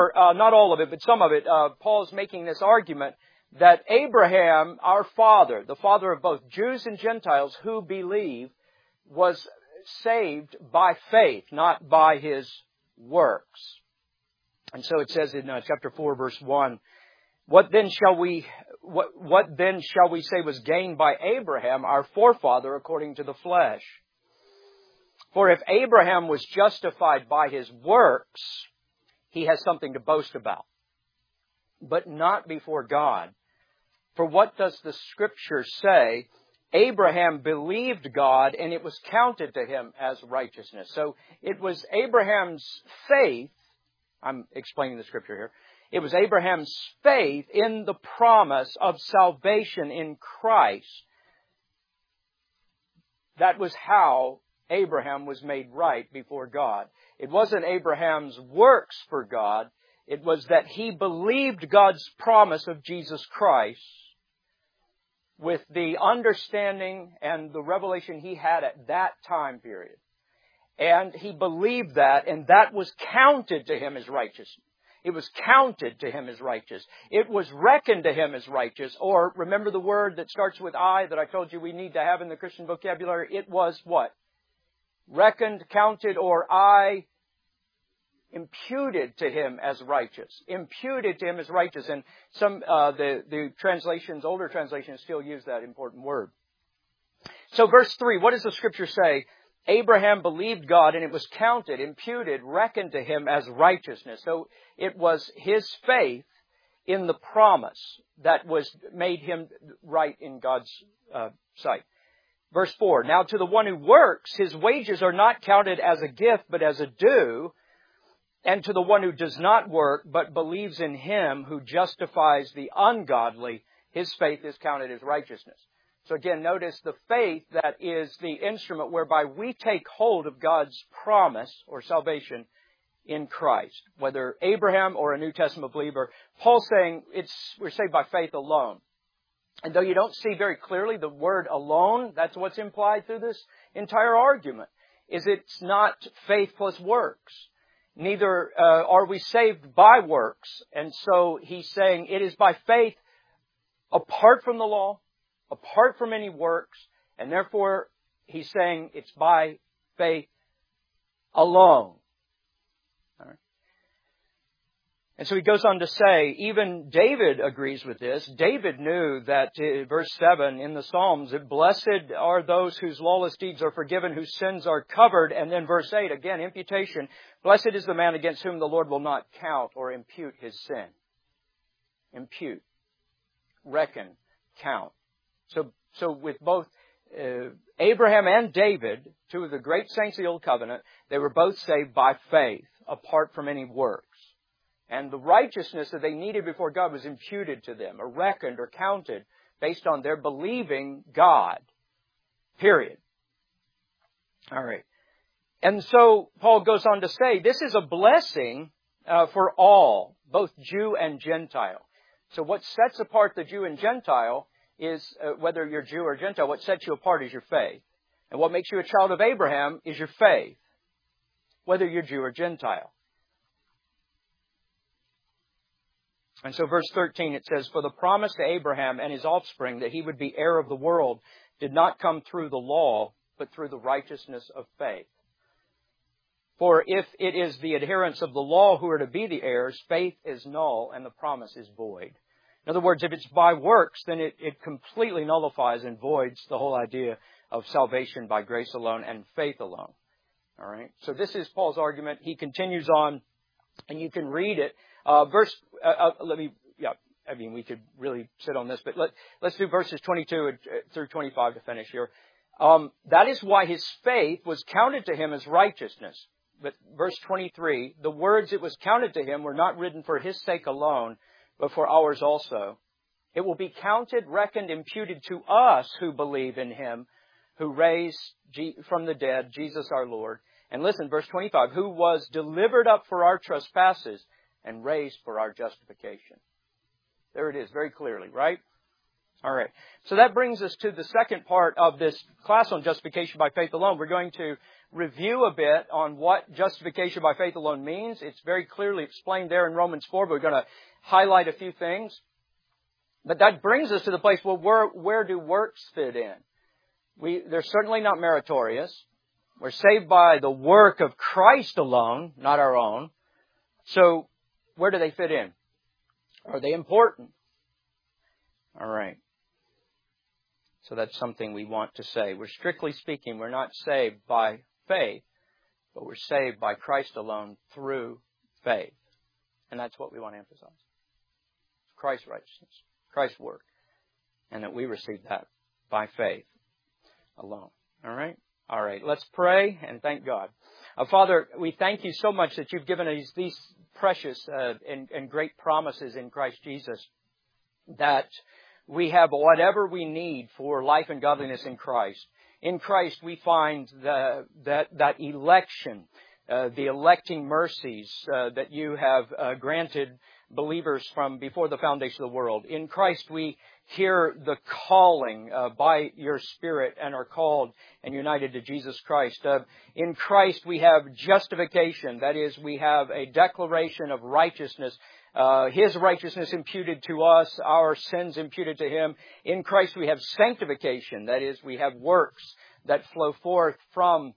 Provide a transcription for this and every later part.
not all of it, but some of it, Paul's making this argument that Abraham, our father, the father of both Jews and Gentiles who believe, was saved by faith, not by his works. And so it says in chapter 4, verse 1, What then shall we say was gained by Abraham, our forefather, according to the flesh? For if Abraham was justified by his works, he has something to boast about, but not before God. For what does the Scripture say? Abraham believed God, and it was counted to him as righteousness. So it was Abraham's faith. I'm explaining the Scripture here. It was Abraham's faith in the promise of salvation in Christ. That was how Abraham was made right before God. It wasn't Abraham's works for God. It was that he believed God's promise of Jesus Christ with the understanding and the revelation he had at that time period. And he believed that, and that was counted to him as righteous. It was counted to him as righteous. It was reckoned to him as righteous. Or, remember the word that starts with I that I told you we need to have in the Christian vocabulary? It was what? Reckoned, counted, or imputed to him as righteous. Imputed to him as righteous. And some, the translations, older translations still use that important word. So verse 3, what does the Scripture say? Abraham believed God, and it was counted, imputed, reckoned to him as righteousness. So it was his faith in the promise that was made him right in God's sight. Verse 4, Now to the one who works, his wages are not counted as a gift, but as a due. And to the one who does not work, but believes in him who justifies the ungodly, his faith is counted as righteousness. So again, notice the faith that is the instrument whereby we take hold of God's promise or salvation in Christ. Whether Abraham or a New Testament believer, Paul's saying we're saved by faith alone. And though you don't see very clearly the word alone, that's what's implied through this entire argument, is it's not faith plus works. Neither are we saved by works. And so he's saying it is by faith apart from the law, apart from any works, and therefore he's saying it's by faith alone. All right. And so he goes on to say, even David agrees with this. David knew that, verse 7 in the Psalms, that blessed are those whose lawless deeds are forgiven, whose sins are covered. And then verse 8, again, imputation. Blessed is the man against whom the Lord will not count or impute his sin. Impute, reckon, count. So with both Abraham and David, two of the great saints of the Old Covenant, they were both saved by faith, apart from any works. And the righteousness that they needed before God was imputed to them, or reckoned or counted, based on their believing God. Period. All right. And so Paul goes on to say, this is a blessing for all, both Jew and Gentile. So what sets apart the Jew and Gentile is, whether you're Jew or Gentile, what sets you apart is your faith. And what makes you a child of Abraham is your faith, whether you're Jew or Gentile. And so verse 13, it says, For the promise to Abraham and his offspring that he would be heir of the world did not come through the law, but through the righteousness of faith. For if it is the adherents of the law who are to be the heirs, faith is null and the promise is void. In other words, if it's by works, then it completely nullifies and voids the whole idea of salvation by grace alone and faith alone. All right. So this is Paul's argument. He continues on, and you can read it. We could really sit on this, but let's do verses 22 through 25 to finish here. That is why his faith was counted to him as righteousness. But verse 23, the words it was counted to him were not written for his sake alone, but for ours also. It will be counted, reckoned, imputed to us who believe in him, who raised from the dead Jesus our Lord. And listen, verse 25, who was delivered up for our trespasses and raised for our justification. There it is, very clearly, right? All right. So that brings us to the second part of this class on justification by faith alone. We're going to review a bit on what justification by faith alone means. It's very clearly explained there in Romans 4, but we're going to highlight a few things. But that brings us to the place, well, where do works fit in? They're certainly not meritorious. We're saved by the work of Christ alone, not our own. So, where do they fit in? Are they important? All right. So that's something we want to say. We're strictly speaking, we're not saved by faith, but we're saved by Christ alone through faith. And that's what we want to emphasize. Christ's righteousness, Christ's work, and that we receive that by faith alone. All right? All right. Let's pray and thank God. Father, we thank you so much that you've given us these precious and great promises in Christ Jesus, that we have whatever we need for life and godliness in Christ. In Christ, we find that election, the electing mercies that you have granted believers from before the foundation of the world. In Christ, we hear the calling by your Spirit and are called and united to Jesus Christ. In Christ, we have justification. That is, we have a declaration of righteousness. His righteousness imputed to us, our sins imputed to Him. In Christ, we have sanctification. That is, we have works that flow forth from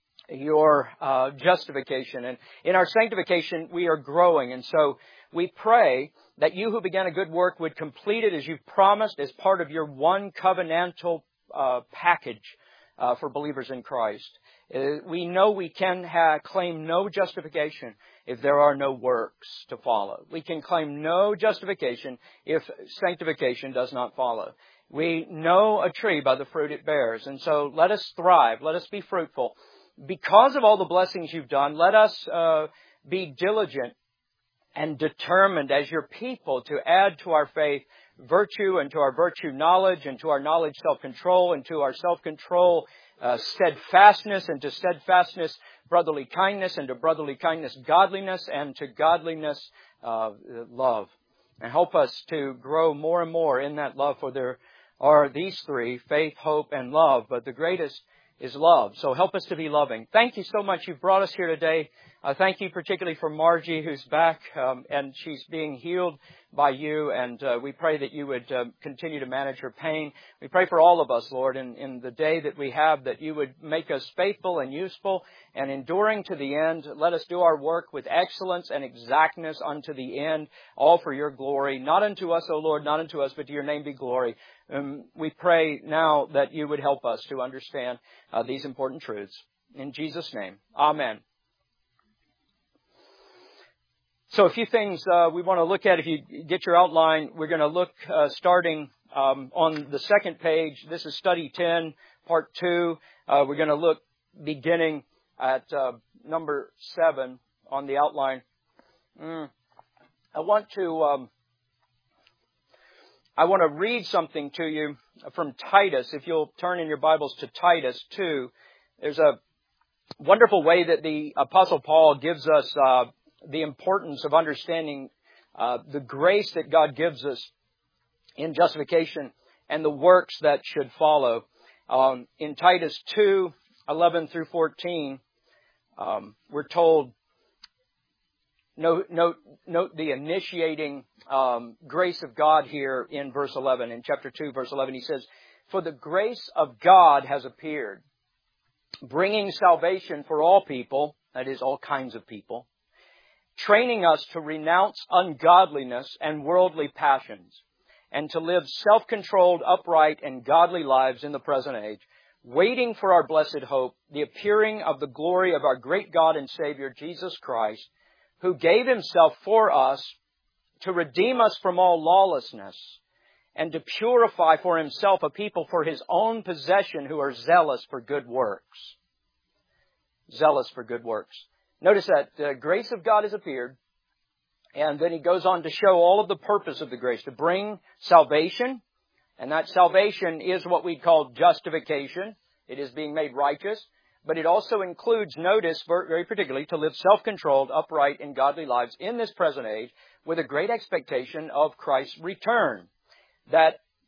your justification. And in our sanctification, we are growing. And so we pray that you who began a good work would complete it as you've promised as part of your one covenantal package for believers in Christ. We know we can claim no justification if there are no works to follow. We can claim no justification if sanctification does not follow. We know a tree by the fruit it bears. And so let us thrive. Let us be fruitful. Because of all the blessings you've done, let us be diligent and determined as your people to add to our faith virtue, and to our virtue knowledge, and to our knowledge self-control, and to our self-control steadfastness, and to steadfastness brotherly kindness, and to brotherly kindness godliness, and to godliness love. And help us to grow more and more in that love, for there are these three, faith, hope, and love, but the greatest is love. So help us to be loving. Thank you so much. You've brought us here today. Thank you particularly for Margie, who's back, and she's being healed by you. And we pray that you would continue to manage her pain. We pray for all of us, Lord, in the day that we have, that you would make us faithful and useful and enduring to the end. Let us do our work with excellence and exactness unto the end, all for your glory. Not unto us, O Lord, not unto us, but to your name be glory. We pray now that you would help us to understand these important truths. In Jesus' name, amen. So a few things we want to look at. If you get your outline, we're going to look starting on the second page. This is Study 10, Part 2. We're going to look beginning at number 7 on the outline. I want to read something to you from Titus. If you'll turn in your Bibles to Titus 2, there's a wonderful way that the Apostle Paul gives us the importance of understanding the grace that God gives us in justification and the works that should follow. In Titus 2, 11 through 14, we're told, note the initiating grace of God here in verse 11. In chapter 2, verse 11, he says, "For the grace of God has appeared, bringing salvation for all people," that is, all kinds of people, "training us to renounce ungodliness and worldly passions, and to live self-controlled, upright, and godly lives in the present age, waiting for our blessed hope, the appearing of the glory of our great God and Savior, Jesus Christ, who gave himself for us to redeem us from all lawlessness, and to purify for himself a people for his own possession who are zealous for good works." Zealous for good works. Notice that the grace of God has appeared, and then he goes on to show all of the purpose of the grace, to bring salvation, and that salvation is what we call justification. It is being made righteous, but it also includes, notice very particularly, to live self-controlled, upright, and godly lives in this present age with a great expectation of Christ's return. That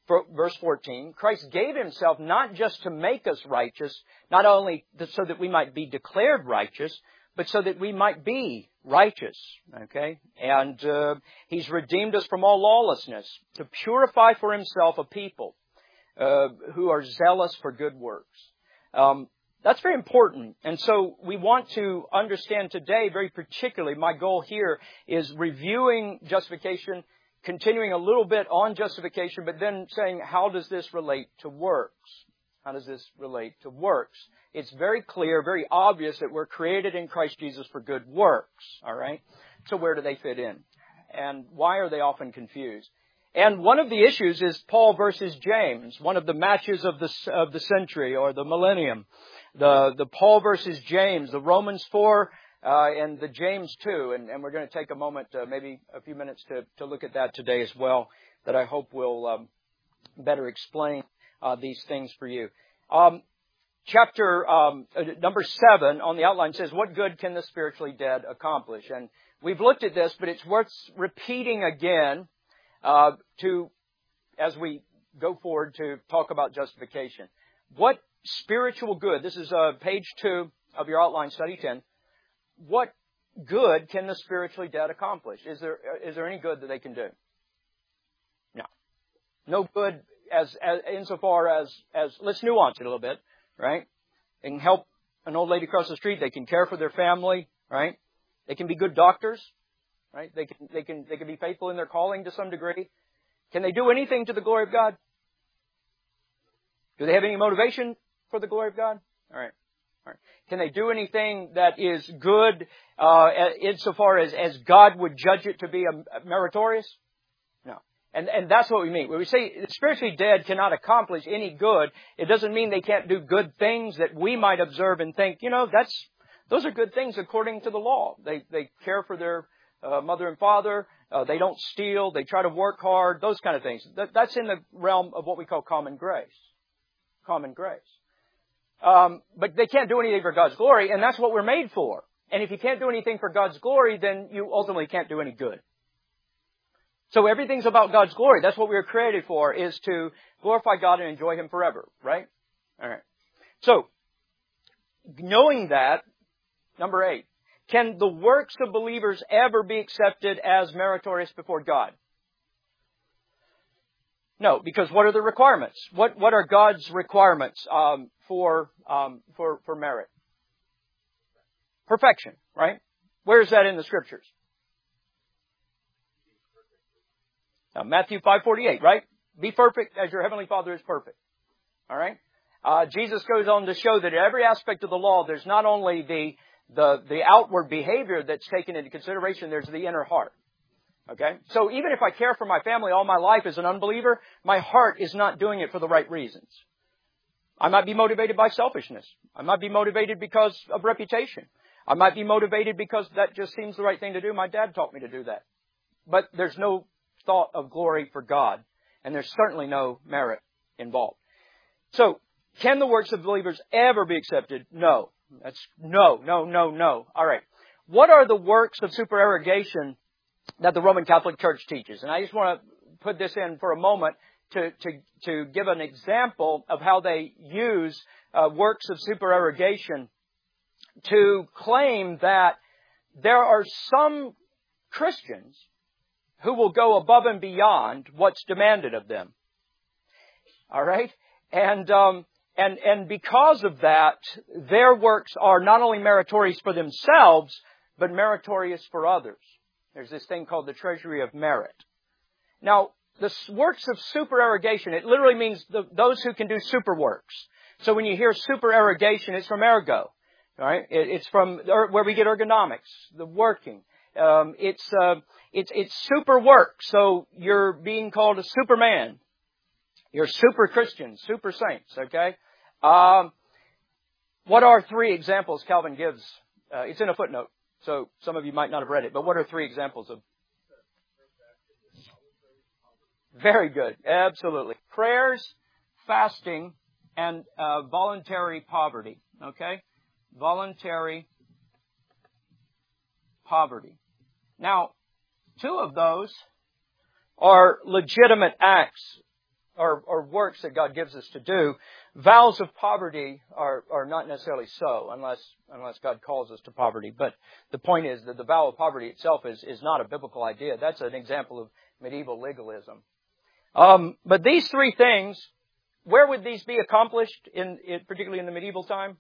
verse 14, Christ gave Himself not just to make us righteous, not only so that we might be declared righteous, but so that we might be righteous. Okay? And He's redeemed us from all lawlessness to purify for Himself a people who are zealous for good works. That's very important. And so we want to understand today, very particularly, my goal here is reviewing justification, continuing a little bit on justification, but then saying, how does this relate to works? How does this relate to works? It's very clear, very obvious that we're created in Christ Jesus for good works. All right? So where do they fit in? And why are they often confused? And one of the issues is Paul versus James, one of the matches of the century or the millennium. The Paul versus James, the Romans 4 and the James 2. And we're going to take a moment, maybe a few minutes to look at that today as well, that I hope will better explain these things for you. Chapter number 7 on the outline says, what good can the spiritually dead accomplish? And we've looked at this, but it's worth repeating again as we go forward to talk about justification. What spiritual good, this is page 2 of your outline, study 10. What good can the spiritually dead accomplish? Is there any good that they can do? No. No good as insofar as let's nuance it a little bit, right? They can help an old lady across the street. They can care for their family, right? They can be good doctors, right? They can be faithful in their calling to some degree. Can they do anything to the glory of God? Do they have any motivation for the glory of God? All right. Can they do anything that is good insofar as God would judge it to be meritorious? No. And that's what we mean. When we say the spiritually dead cannot accomplish any good, it doesn't mean they can't do good things that we might observe and think, those are good things according to the law. They care for their mother and father. They don't steal. They try to work hard. Those kind of things. That's in the realm of what we call common grace. Common grace. But they can't do anything for God's glory, and that's what we're made for. And if you can't do anything for God's glory, then you ultimately can't do any good. So everything's about God's glory. That's what we were created for, is to glorify God and enjoy Him forever, right? All right. So, knowing that, number 8, can the works of believers ever be accepted as meritorious before God? No, because what are the requirements? What are God's requirements for merit? Perfection, right? Where is that in the Scriptures? Matthew 5:48, right? Be perfect as your heavenly Father is perfect. All right? Jesus goes on to show that in every aspect of the law, there's not only the outward behavior that's taken into consideration, there's the inner heart. Okay? So even if I care for my family all my life as an unbeliever, my heart is not doing it for the right reasons. I might be motivated by selfishness. I might be motivated because of reputation. I might be motivated because that just seems the right thing to do. My dad taught me to do that. But there's no thought of glory for God. And there's certainly no merit involved. So, can the works of believers ever be accepted? No. That's no. All right. What are the works of supererogation that the Roman Catholic Church teaches? And I just want to put this in for a moment to give an example of how they use works of supererogation to claim that there are some Christians who will go above and beyond what's demanded of them. All right? And because of that, their works are not only meritorious for themselves, but meritorious for others. There's this thing called the treasury of merit. Now, the works of supererogation, it literally means those who can do super works. So when you hear supererogation, it's from ergo. All right? It's from where we get ergonomics, the working. It's super work. So you're being called a superman. You're super Christians, super saints, okay? What are 3 examples Calvin gives? It's in a footnote, so some of you might not have read it, but what are 3 examples of? Very good, absolutely. Prayers, fasting, and voluntary poverty, okay? Voluntary poverty. Now, 2 of those are legitimate acts or works that God gives us to do. Vows of poverty are not necessarily so, unless God calls us to poverty. But the point is that the vow of poverty itself is not a biblical idea. That's an example of medieval legalism. But these three things, where would these be accomplished, particularly in the medieval time?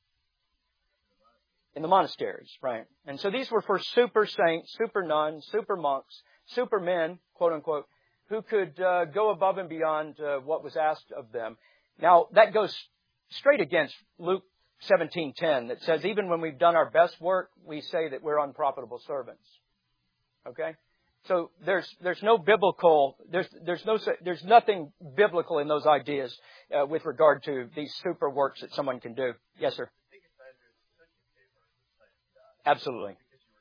In the monasteries, right. And so these were for super saints, super nuns, super monks, super men, quote unquote, who could go above and beyond what was asked of them. Now, that goes straight against Luke 17:10 that says, even when we've done our best work, we say that we're unprofitable servants. Okay? So there's no biblical, there's nothing biblical in those ideas with regard to these super works that someone can do. Yes, sir. Absolutely.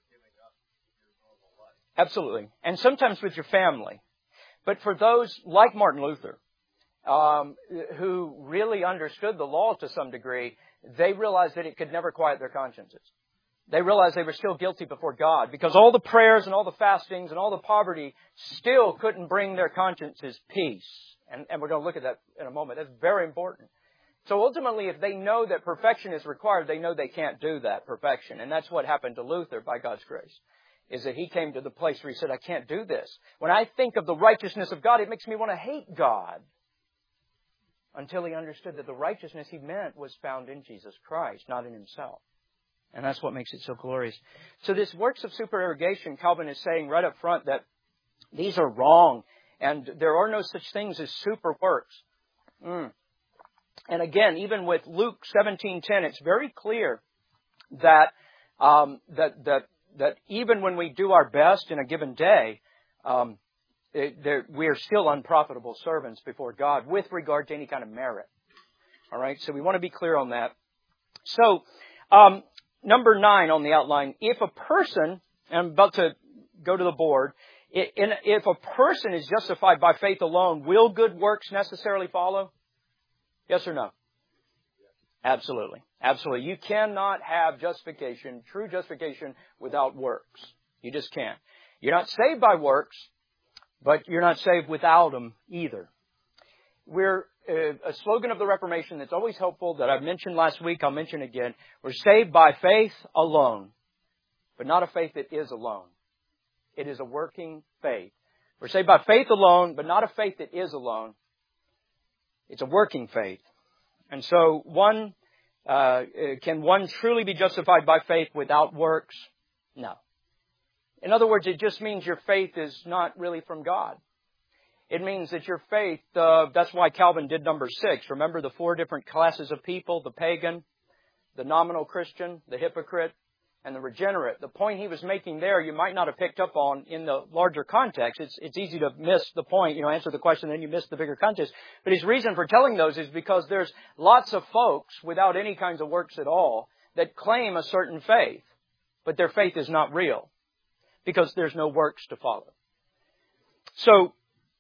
Absolutely. And sometimes with your family. But for those like Martin Luther, who really understood the law to some degree, they realized that it could never quiet their consciences. They realized they were still guilty before God because all the prayers and all the fastings and all the poverty still couldn't bring their consciences peace. And we're going to look at that in a moment. That's very important. So ultimately, if they know that perfection is required, they know they can't do that perfection. And that's what happened to Luther by God's grace, is that he came to the place where he said, I can't do this. When I think of the righteousness of God, it makes me want to hate God. Until he understood that the righteousness he meant was found in Jesus Christ, not in himself. And that's what makes it so glorious. So this works of supererogation, Calvin is saying right up front that these are wrong. And there are no such things as super works. And again, even with Luke 17:10, it's very clear that that even when we do our best in a given day, we are still unprofitable servants before God with regard to any kind of merit. All right, so we want to be clear on that. So, number 9 on the outline: if a person, and I'm about to go to the board, if a person is justified by faith alone, will good works necessarily follow? Yes or no? Absolutely. Absolutely. You cannot have justification, true justification, without works. You just can't. You're not saved by works, but you're not saved without them either. We're a slogan of the Reformation that's always helpful that I mentioned last week, I'll mention again. We're saved by faith alone, but not a faith that is alone. It is a working faith. We're saved by faith alone, but not a faith that is alone. It's a working faith. And so can one truly be justified by faith without works? No. In other words, it just means your faith is not really from God. It means that your faith, that's why Calvin did number 6. Remember the 4 different classes of people: the pagan, the nominal Christian, the hypocrite, and the regenerate. The point he was making there, you might not have picked up on in the larger context. It's easy to miss the point, answer the question, then you miss the bigger context. But his reason for telling those is because there's lots of folks without any kinds of works at all that claim a certain faith, but their faith is not real because there's no works to follow. So,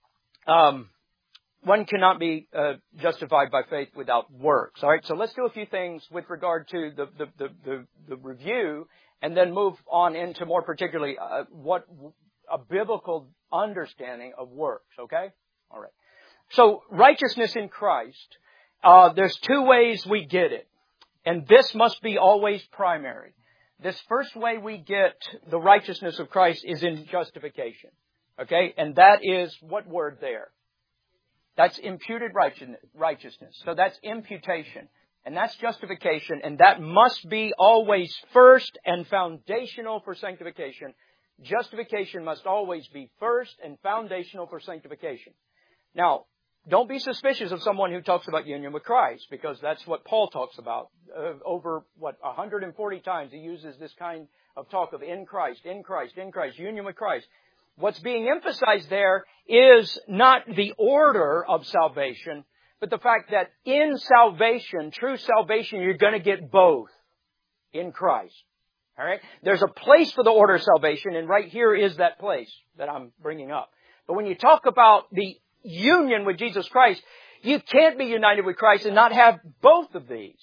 one cannot be justified by faith without works. All right, so let's do a few things with regard to the review, and then move on into more particularly what a biblical understanding of works. Okay, all right. So righteousness in Christ. There's 2 ways we get it, and this must be always primary. This first way we get the righteousness of Christ is in justification. Okay, and that is what word there? That's imputed righteousness. So that's imputation. And that's justification. And that must be always first and foundational for sanctification. Justification must always be first and foundational for sanctification. Now, don't be suspicious of someone who talks about union with Christ, because that's what Paul talks about. Over, 140 times he uses this kind of talk of in Christ, in Christ, in Christ, union with Christ. What's being emphasized there is not the order of salvation, but the fact that in salvation, true salvation, you're going to get both in Christ. All right? There's a place for the order of salvation, and right here is that place that I'm bringing up. But when you talk about the union with Jesus Christ, you can't be united with Christ and not have both of these.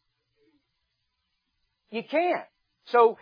You can't. So,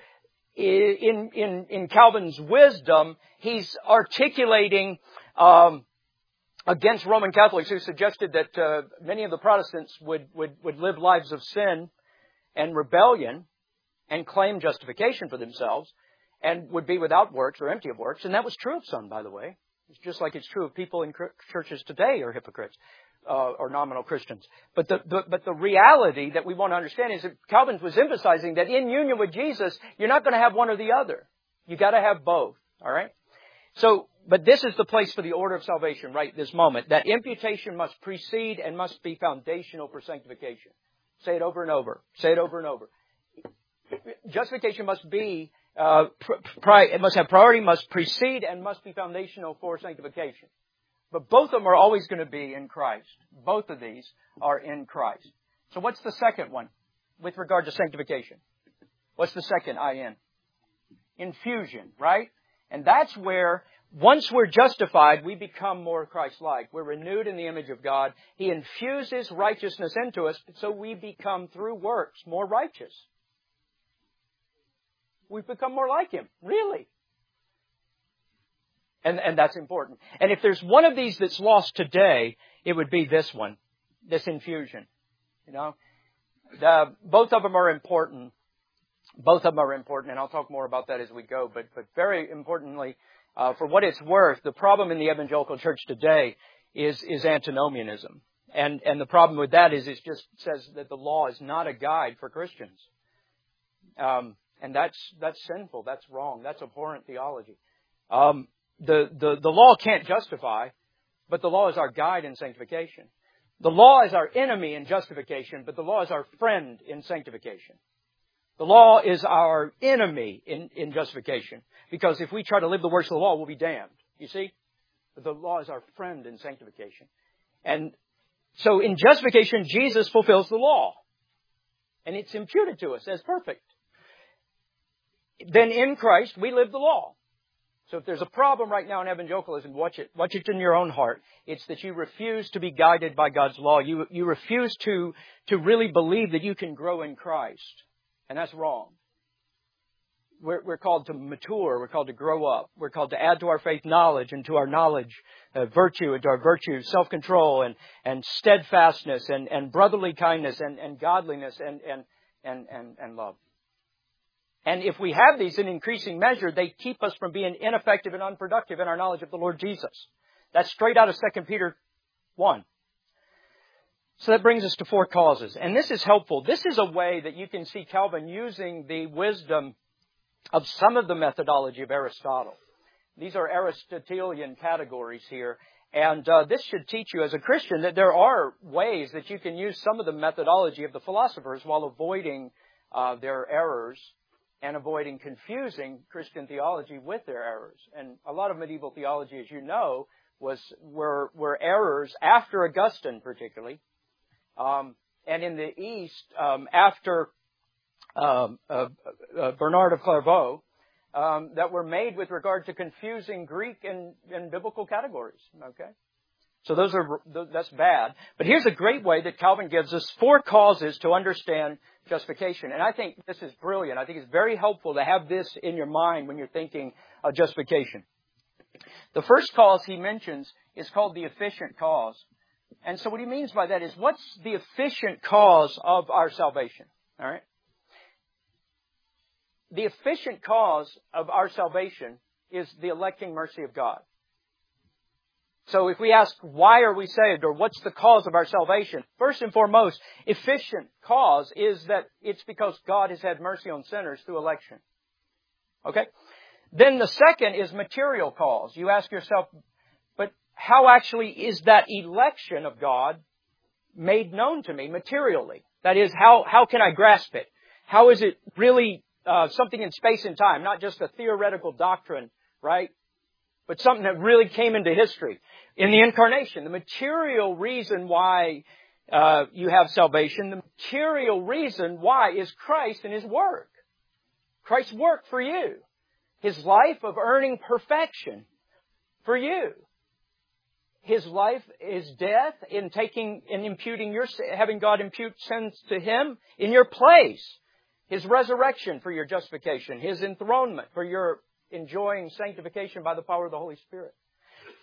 in Calvin's wisdom, he's articulating against Roman Catholics who suggested that many of the Protestants would live lives of sin and rebellion and claim justification for themselves and would be without works or empty of works. And that was true of some, by the way. It's just like it's true of people in churches today are hypocrites or nominal Christians. But the reality that we want to understand is that Calvin was emphasizing that in union with Jesus, you're not going to have one or the other. You got to have both. All right? So, but this is the place for the order of salvation right this moment. That imputation must precede and must be foundational for sanctification. Say it over and over. Say it over and over. Justification must be, it must have priority, must precede, and must be foundational for sanctification. But both of them are always going to be in Christ. Both of these are in Christ. So what's the second one with regard to sanctification? What's the second IN? Infusion, right? And that's where, once we're justified, we become more Christ-like. We're renewed in the image of God. He infuses righteousness into us, so we become, through works, more righteous. We've become more like Him, really. And that's important. And if there's one of these that's lost today, it would be this one, this infusion. You know, both of them are important. Both of them are important, and I'll talk more about that as we go. But very importantly, for what it's worth, the problem in the evangelical church today is antinomianism. And the problem with that is it just says that the law is not a guide for Christians. And that's sinful. That's wrong. That's abhorrent theology. The law can't justify, but the law is our guide in sanctification. The law is our enemy in justification, but the law is our friend in sanctification. The law is our enemy in justification, because if we try to live the works of the law, we'll be damned. You see? But the law is our friend in sanctification. And so in justification, Jesus fulfills the law. And it's imputed to us as perfect. Then in Christ, we live the law. So if there's a problem right now in evangelicalism, watch it in your own heart. It's that you refuse to be guided by God's law. You refuse to really believe that you can grow in Christ. And that's wrong. We're called to mature. We're called to grow up. We're called to add to our faith knowledge, and to our knowledge virtue, and to our virtue self-control and steadfastness and brotherly kindness and godliness and love. And if we have these in increasing measure, they keep us from being ineffective and unproductive in our knowledge of the Lord Jesus. That's straight out of 2 Peter 1. So that brings us to 4 causes. And this is helpful. This is a way that you can see Calvin using the wisdom of some of the methodology of Aristotle. These are Aristotelian categories here. And this should teach you as a Christian that there are ways that you can use some of the methodology of the philosophers while avoiding their errors and avoiding confusing Christian theology with their errors. And a lot of medieval theology, as you know, were errors after Augustine, particularly. And in the East, after Bernard of Clairvaux, that were made with regard to confusing Greek and biblical categories. Okay, so that's bad. But here's a great way that Calvin gives us 4 causes to understand justification, and I think this is brilliant. I think it's very helpful to have this in your mind when you're thinking of justification. The first cause he mentions is called the efficient cause. And so what he means by that is, what's the efficient cause of our salvation? All right? The efficient cause of our salvation is the electing mercy of God. So if we ask, why are we saved, or what's the cause of our salvation? First and foremost, efficient cause is that it's because God has had mercy on sinners through election. Okay? Then the second is material cause. You ask yourself, but how actually is that election of God made known to me materially? That is, how can I grasp it? How is it really something in space and time, not just a theoretical doctrine, right? But something that really came into history. In the incarnation, the material reason why you have salvation, the material reason why is Christ and His work. Christ's work for you. His life of earning perfection for you. His life, His death in imputing having God impute sins to Him in your place. His resurrection for your justification. His enthronement for your enjoying sanctification by the power of the Holy Spirit.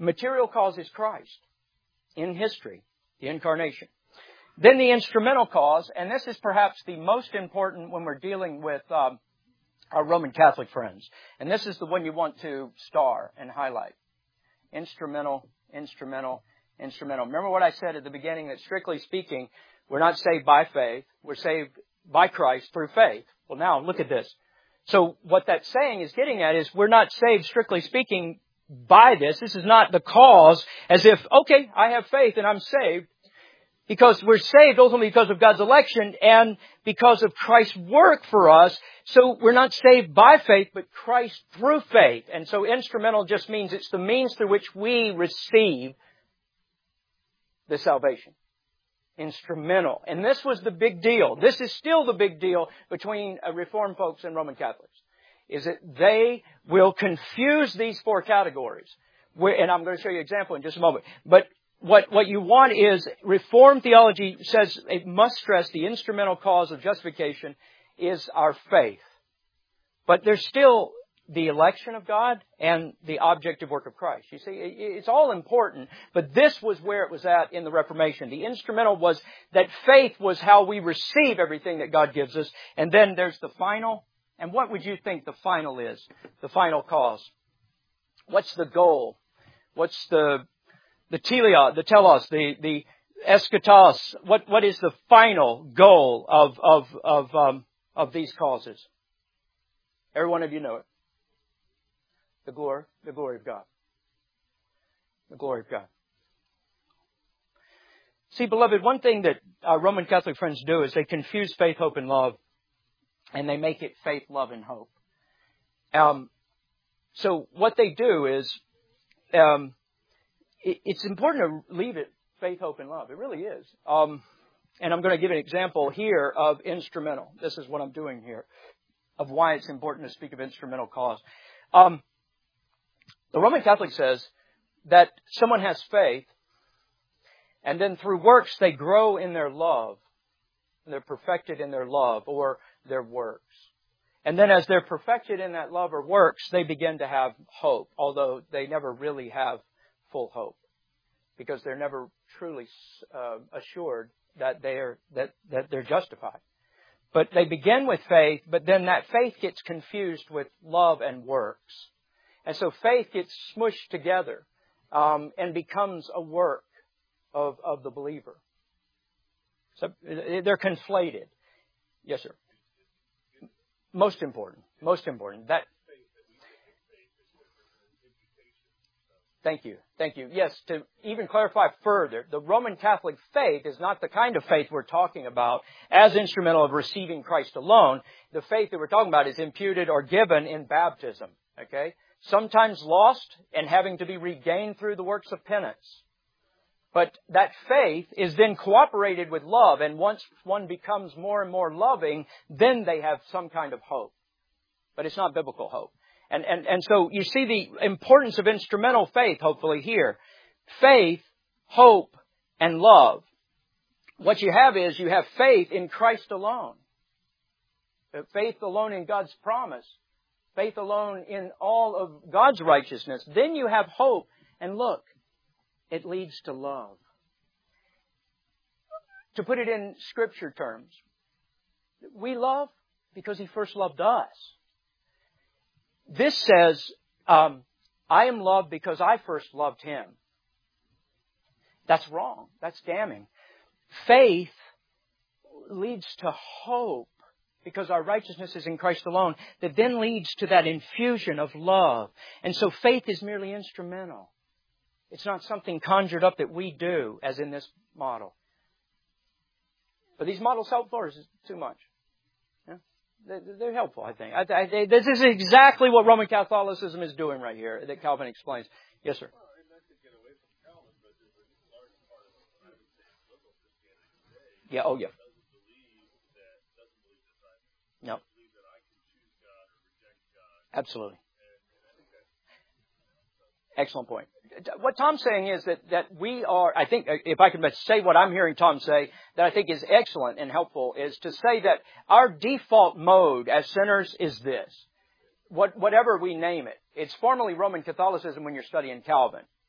material cause is Christ in history, the incarnation. Then the instrumental cause, and this is perhaps the most important when we're dealing with our Roman Catholic friends. And this is the one you want to star and highlight. Instrumental, instrumental, instrumental. Remember what I said at the beginning, that strictly speaking, we're not saved by faith. We're saved by Christ through faith. Well, now look at this. So what that saying is getting at is we're not saved, strictly speaking, by this. This is not the cause as if, okay, I have faith and I'm saved. Because we're saved ultimately because of God's election and because of Christ's work for us. So we're not saved by faith, but Christ through faith. And so instrumental just means it's the means through which we receive the salvation. Instrumental. And this was the big deal. This is still the big deal between Reformed folks and Roman Catholics. Is that they will confuse these four categories. And I'm going to show you an example in just a moment. But what you want is, Reformed theology says it must stress the instrumental cause of justification is our faith. But there's still the election of God and the objective work of Christ. You see, it's all important, but this was where it was at in the Reformation. The instrumental was that faith was how we receive everything that God gives us. And then there's the final. And what would you think the final is? The final cause. What's the goal? What's the telia, the telos, the eschatos? What is the final goal of these causes? Every one of you know it. The glory of God. The glory of God. See, beloved, one thing that our Roman Catholic friends do is they confuse faith, hope, and love, and they make it faith, love, and hope. So what they do is, it's important to leave it faith, hope, and love. It really is. And I'm going to give an example here of instrumental. This is what I'm doing here, of why it's important to speak of instrumental cause. The Roman Catholic says that someone has faith, and then through works they grow in their love. They're perfected in their love or their works. And then as they're perfected in that love or works, they begin to have hope, although they never really have full hope, because they're never truly assured that they're justified. But they begin with faith, but then that faith gets confused with love and works. And so faith gets smushed together and becomes a work of the believer. So they're conflated. Yes, sir. Most important. Thank you. Yes, to even clarify further, the Roman Catholic faith is not the kind of faith we're talking about as instrumental of receiving Christ alone. The faith that we're talking about is imputed or given in baptism. Okay? Sometimes lost and having to be regained through the works of penance. But that faith is then cooperated with love, and once one becomes more and more loving, then they have some kind of hope. But it's not biblical hope. And so you see the importance of instrumental faith, hopefully, here. Faith, hope, and love. What you have is you have faith in Christ alone. Faith alone in God's promise. Faith alone in all of God's righteousness. Then you have hope. And look, it leads to love. To put it in Scripture terms, we love because He first loved us. This says, I am loved because I first loved Him. That's wrong. That's damning. Faith leads to hope because our righteousness is in Christ alone, that then leads to that infusion of love. And so faith is merely instrumental. It's not something conjured up that we do, as in this model. Are these models helpful, or is it too much? Yeah? They're helpful, I think. This is exactly what Roman Catholicism is doing right here, that Calvin explains. Yes, sir. Yeah, oh yeah. No. Absolutely. Excellent point. What Tom's saying is that we are, I think, if I can say what I'm hearing Tom say, that I think is excellent and helpful, is to say that our default mode as sinners is this. Whatever we name it. It's formerly Roman Catholicism when you're studying Calvin.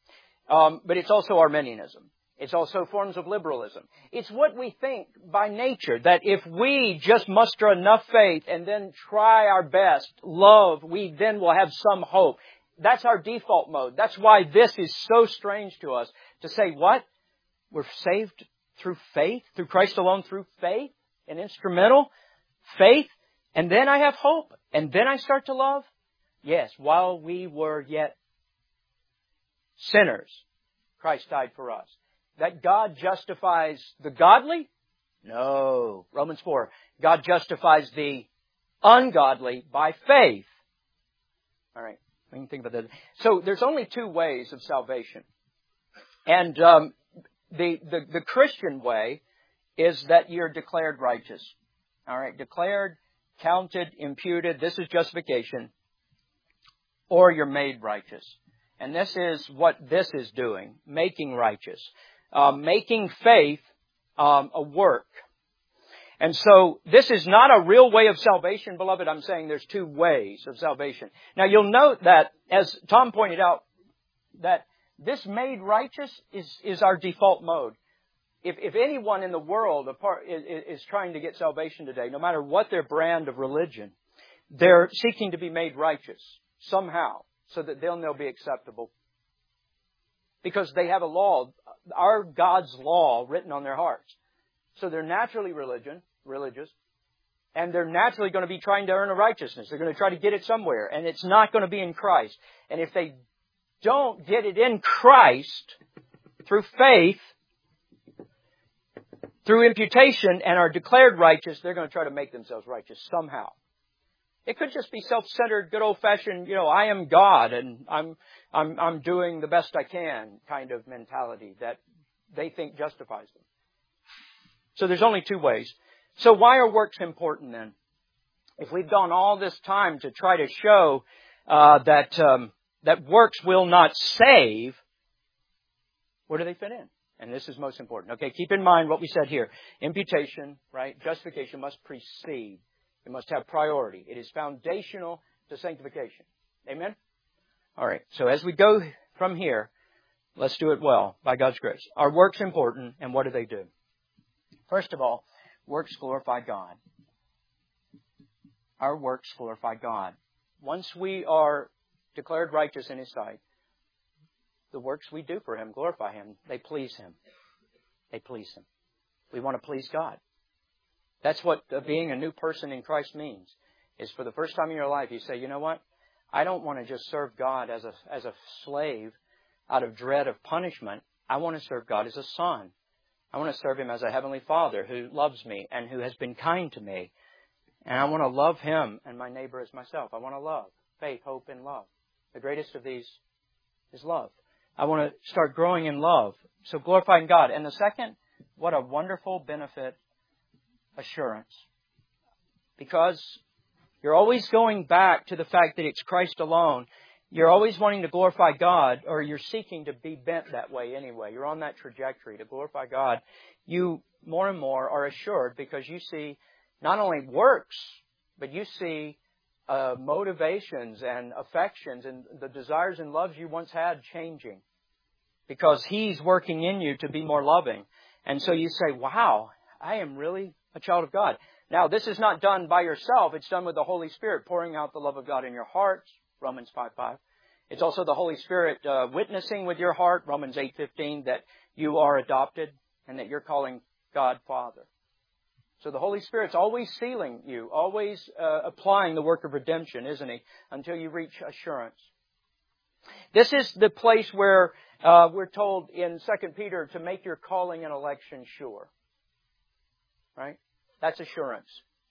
But it's also Arminianism. It's also forms of liberalism. It's what we think by nature, that if we just muster enough faith and then try our best, love, we then will have some hope. That's our default mode. That's why this is so strange to us, to say, what? We're saved through faith, through Christ alone, through faith, an instrumental faith, and then I have hope, and then I start to love? Yes, while we were yet sinners, Christ died for us. That God justifies the godly? No. Romans 4. God justifies the ungodly by faith. All right. We can think about that. So there's only two ways of salvation. And the Christian way is that you're declared righteous. All right. Declared, counted, imputed. This is justification. Or you're made righteous. And this is what this is doing. Making righteous. Making faith a work. And so this is not a real way of salvation, beloved. I'm saying there's two ways of salvation. Now you'll note that, as Tom pointed out, that this made righteous is our default mode. If anyone in the world is trying to get salvation today, no matter what their brand of religion, they're seeking to be made righteous somehow so that they'll be acceptable. Because they have a law, our God's law written on their hearts. So they're naturally religious, and they're naturally going to be trying to earn a righteousness. They're going to try to get it somewhere, and it's not going to be in Christ. And if they don't get it in Christ through faith, through imputation, and are declared righteous, they're going to try to make themselves righteous somehow. It could just be self-centered, good old-fashioned, I am God and I'm doing the best I can kind of mentality that they think justifies them. So there's only two ways. So why are works important then? If we've gone all this time to try to show that works will not save, where do they fit in? And this is most important. Okay, keep in mind what we said here. Imputation, right? Justification must precede. It must have priority. It is foundational to sanctification. Amen? All right. So as we go from here, let's do it well, by God's grace. Are works important, and what do they do? First of all, works glorify God. Our works glorify God. Once we are declared righteous in His sight, the works we do for Him glorify Him. They please Him. They please Him. We want to please God. That's what being a new person in Christ means. Is for the first time in your life, you say, you know what? I don't want to just serve God as a slave out of dread of punishment. I want to serve God as a son. I want to serve Him as a heavenly Father who loves me and who has been kind to me. And I want to love Him and my neighbor as myself. I want to love. Faith, hope, and love. The greatest of these is love. I want to start growing in love. So glorifying God. And the second, what a wonderful benefit. Assurance. Because you're always going back to the fact that it's Christ alone. You're always wanting to glorify God, or you're seeking to be bent that way anyway. You're on that trajectory to glorify God. You more and more are assured because you see not only works, but you see motivations and affections and the desires and loves you once had changing. Because He's working in you to be more loving. And so you say, wow, I am really a child of God. Now, this is not done by yourself. It's done with the Holy Spirit pouring out the love of God in your hearts, Romans 5:5. It's also the Holy Spirit witnessing with your heart, Romans 8:15, that you are adopted and that you're calling God Father. So the Holy Spirit's always sealing you, always applying the work of redemption, isn't He, until you reach assurance. This is the place where we're told in 2 Peter to make your calling and election sure. Right? That's assurance.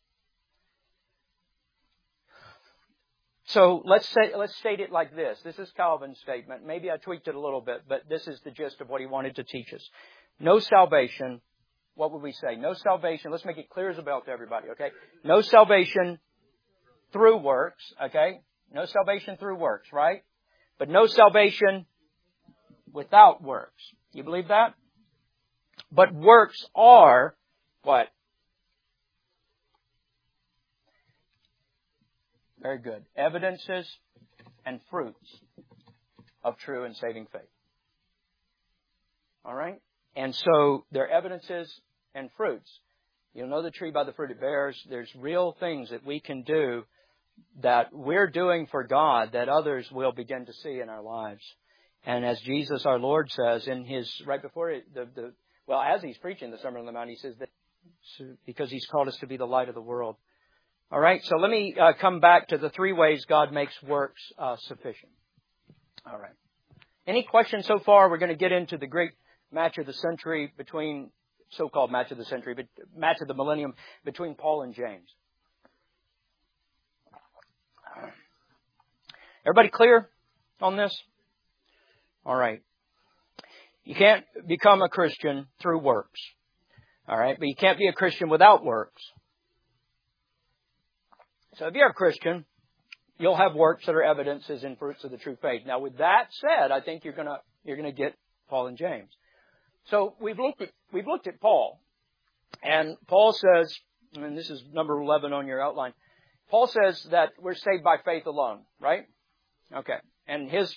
So let's state it like this. This is Calvin's statement. Maybe I tweaked it a little bit, but this is the gist of what he wanted to teach us. No salvation. What would we say? No salvation. Let's make it clear as a bell to everybody, okay? No salvation through works, okay? No salvation through works, right? But no salvation without works. You believe that? But works are what? Very good. Evidences and fruits of true and saving faith. All right? And so there are evidences and fruits. You'll know the tree by the fruit it bears. There's real things that we can do that we're doing for God that others will begin to see in our lives. And as Jesus, our Lord, says in his, right before as he's preaching the Sermon on the Mount, he says that because he's called us to be the light of the world. All right, so let me come back to the three ways God makes works sufficient. All right. Any questions so far? We're going to get into the great match of the century between, so-called match of the century, but match of the millennium between Paul and James. Everybody clear on this? All right. You can't become a Christian through works. All right, but you can't be a Christian without works. So if you're a Christian, you'll have works that are evidences and fruits of the true faith. Now, with that said, I think you're gonna get Paul and James. So we've looked at Paul, and Paul says, and this is number 11 on your outline. Paul says that we're saved by faith alone, right? Okay, and his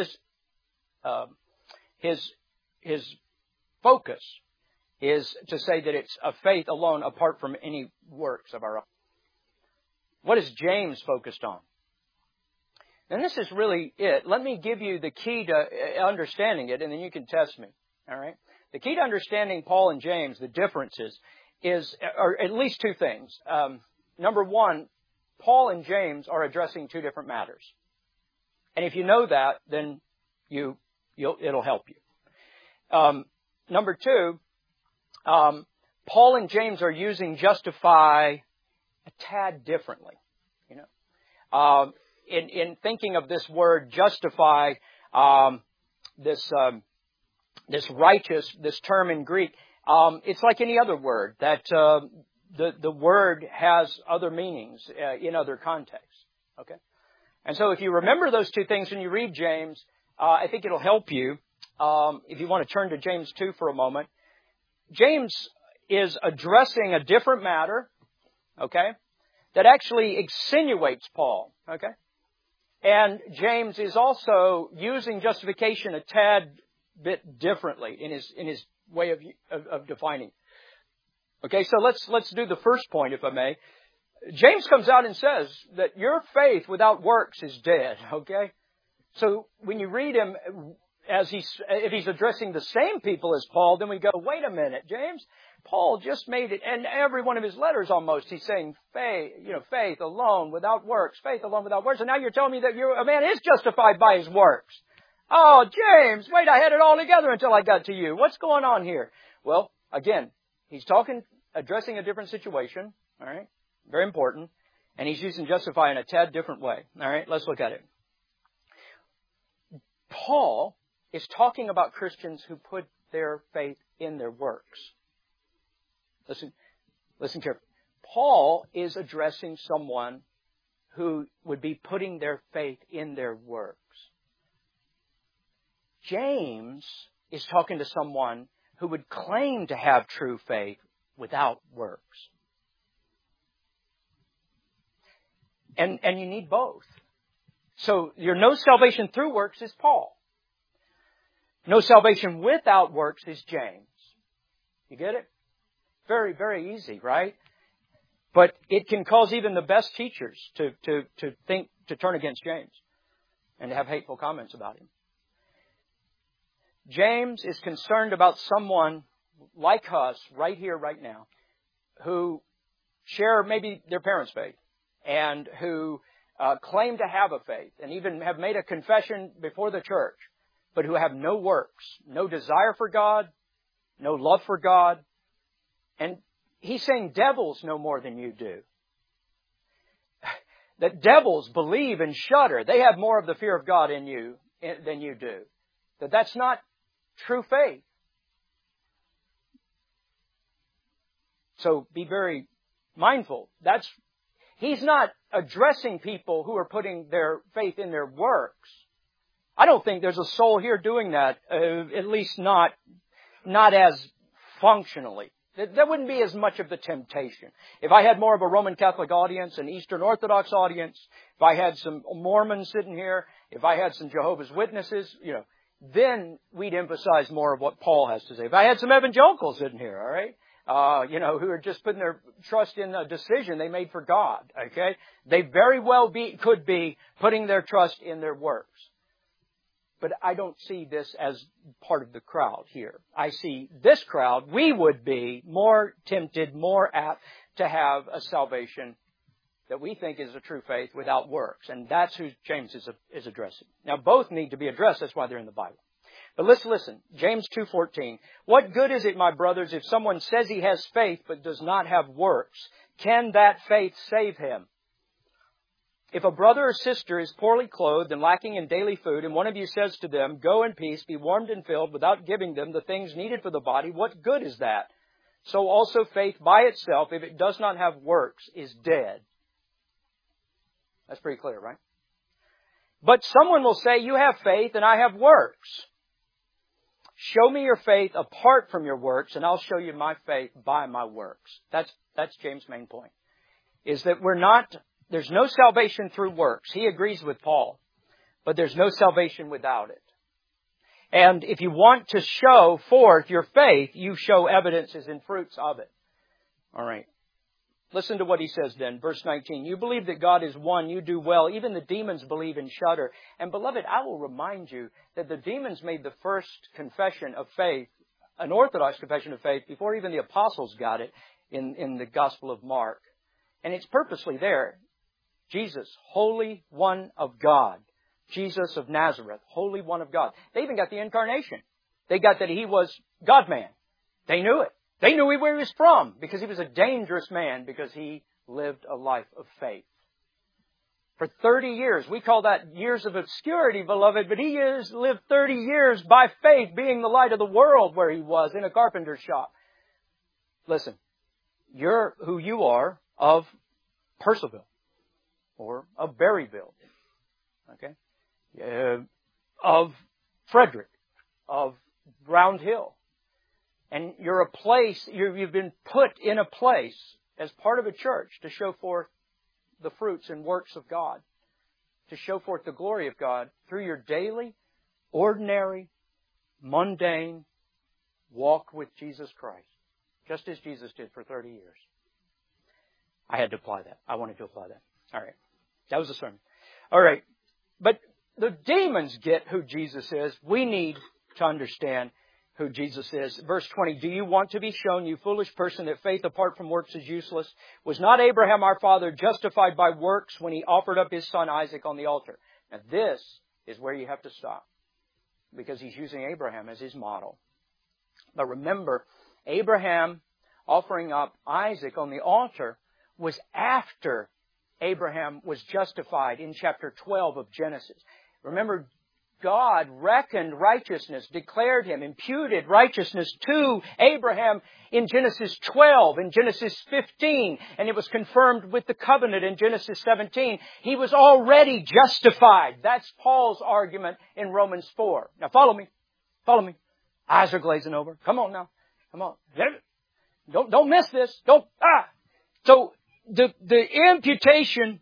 focus is to say that it's a faith alone apart from any works of our own. What is James focused on? And this is really it. Let me give you the key to understanding it, and then you can test me. All right? The key to understanding Paul and James, the differences, are at least two things. Number one, Paul and James are addressing two different matters. And if you know that, then it'll help you. Number two, Paul and James are using justify a tad differently. You know, in thinking of this word justify, this righteous, this term in Greek, it's like any other word that the word has other meanings in other contexts. Okay, and so if you remember those two things when you read James, I think it'll help you. If you want to turn to James 2 for a moment. James is addressing a different matter, okay, that actually extenuates Paul, okay? And James is also using justification a tad bit differently in his way of defining. Okay, so let's do the first point, if I may. James comes out and says that your faith without works is dead, okay? So when you read him, if he's addressing the same people as Paul, then we go, wait a minute, James, Paul just made it, and every one of his letters almost, he's saying faith alone without works, faith alone without works, and now you're telling me that a man is justified by his works. Oh, James, wait, I had it all together until I got to you. What's going on here? Well, again, he's addressing a different situation, all right, very important, and he's using justify in a tad different way. All right, let's look at it. Paul is talking about Christians who put their faith in their works. Listen carefully. Paul is addressing someone who would be putting their faith in their works. James is talking to someone who would claim to have true faith without works. And you need both. So your no salvation through works is Paul. No salvation without works is James. You get it? Very, very easy, right? But it can cause even the best teachers to turn against James and to have hateful comments about him. James is concerned about someone like us right here, right now, who share maybe their parents' faith and who claim to have a faith and even have made a confession before the church, but who have no works, no desire for God, no love for God. And he's saying devils know more than you do. That devils believe and shudder. They have more of the fear of God in you than you do. That's not true faith. So be very mindful. He's not addressing people who are putting their faith in their works. I don't think there's a soul here doing that, at least not as functionally. There wouldn't be as much of the temptation. If I had more of a Roman Catholic audience, an Eastern Orthodox audience, if I had some Mormons sitting here, if I had some Jehovah's Witnesses, then we'd emphasize more of what Paul has to say. If I had some evangelicals in here, all right, who are just putting their trust in a decision they made for God, okay, they very well could be putting their trust in their works. But I don't see this as part of the crowd here. I see this crowd, we would be more tempted, more apt to have a salvation that we think is a true faith without works. And that's who James is addressing. Now, both need to be addressed. That's why they're in the Bible. But let's listen. James 2:14. What good is it, my brothers, if someone says he has faith but does not have works? Can that faith save him? If a brother or sister is poorly clothed and lacking in daily food, and one of you says to them, go in peace, be warmed and filled, without giving them the things needed for the body, what good is that? So also faith by itself, if it does not have works, is dead. That's pretty clear, right? But someone will say, you have faith and I have works. Show me your faith apart from your works, and I'll show you my faith by my works. That's James' main point. Is that there's no salvation through works. He agrees with Paul. But there's no salvation without it. And if you want to show forth your faith, you show evidences and fruits of it. All right. Listen to what he says then. Verse 19. You believe that God is one. You do well. Even the demons believe and shudder. And beloved, I will remind you that the demons made the first confession of faith, an orthodox confession of faith, before even the apostles got it in the Gospel of Mark. And it's purposely there. Jesus, Holy One of God. Jesus of Nazareth, Holy One of God. They even got the incarnation. They got that He was God-man. They knew it. They knew where He was from because He was a dangerous man because He lived a life of faith. For 30 years, we call that years of obscurity, beloved, but He lived 30 years by faith, being the light of the world where He was, in a carpenter's shop. Listen, you're who you are of Purcellville. Or of Berryville, okay, of Frederick, of Round Hill. And you're you've been put in a place as part of a church to show forth the fruits and works of God, to show forth the glory of God through your daily, ordinary, mundane walk with Jesus Christ, just as Jesus did for 30 years. I had to apply that. I wanted to apply that. All right. That was a sermon. All right. But the demons get who Jesus is. We need to understand who Jesus is. Verse 20, do you want to be shown, you foolish person, that faith apart from works is useless? Was not Abraham our father justified by works when he offered up his son Isaac on the altar? Now this is where you have to stop, because he's using Abraham as his model. But remember, Abraham offering up Isaac on the altar was after Abraham was justified in chapter 12 of Genesis. Remember, God reckoned righteousness, declared him, imputed righteousness to Abraham in Genesis 12, in Genesis 15, and it was confirmed with the covenant in Genesis 17. He was already justified. That's Paul's argument in Romans 4. Now follow me. Follow me. Eyes are glazing over. Come on now. Come on. Don't miss this. So, the imputation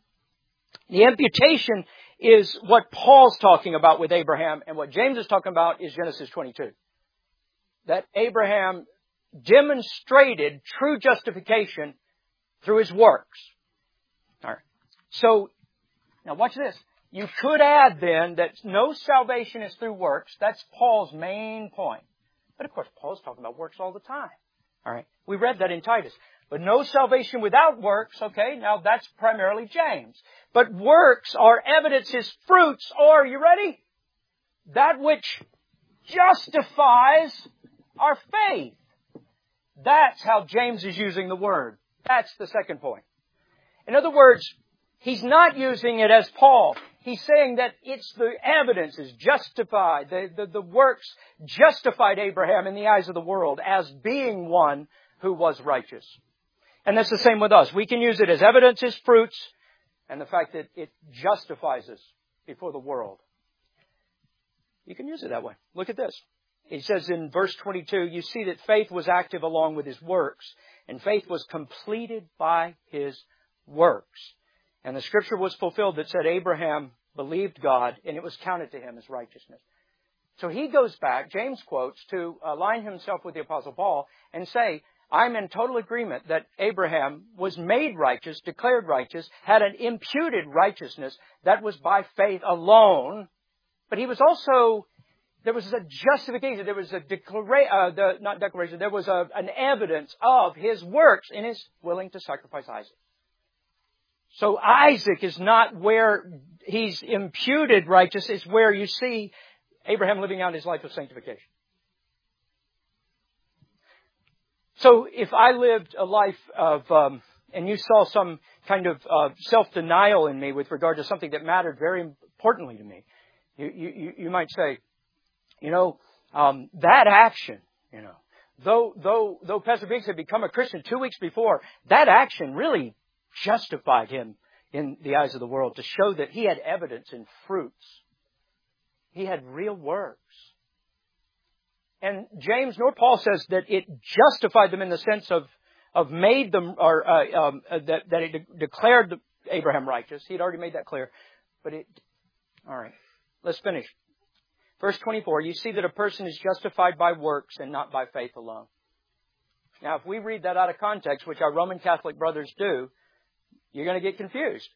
is what Paul's talking about with Abraham, and what James is talking about is Genesis 22. That Abraham demonstrated true justification through his works. All right. So, now watch this. You could add then that no salvation is through works. That's Paul's main point. But of course, Paul's talking about works all the time. All right. We read that in Titus. But no salvation without works, okay, now that's primarily James. But works are evidences, fruits, or, you ready? That which justifies our faith. That's how James is using the word. That's the second point. In other words, he's not using it as Paul. He's saying that it's the evidence is justified. The works justified Abraham in the eyes of the world as being one who was righteous. And that's the same with us. We can use it as evidences, fruits, and the fact that it justifies us before the world. You can use it that way. Look at this. He says in verse 22, you see that faith was active along with his works, and faith was completed by his works. And the scripture was fulfilled that said Abraham believed God, and it was counted to him as righteousness. So he goes back, James quotes, to align himself with the Apostle Paul and say, I'm in total agreement that Abraham was made righteous, declared righteous, had an imputed righteousness that was by faith alone. But he was also, there was a justification, there was a there was an evidence of his works in his willing to sacrifice Isaac. So Isaac is not where he's imputed righteous, it's where you see Abraham living out his life of sanctification. So if I lived a life of, and you saw some kind of self-denial in me with regard to something that mattered very importantly to me, you might say, that action, though Pastor Biggs had become a Christian 2 weeks before, that action really justified him in the eyes of the world to show that he had evidence and fruits. He had real works. And James nor Paul says that it justified them in the sense of made them, or that it declared Abraham righteous. He had already made that clear. But all right, let's finish. Verse 24, you see that a person is justified by works and not by faith alone. Now, if we read that out of context, which our Roman Catholic brothers do, you're going to get confused.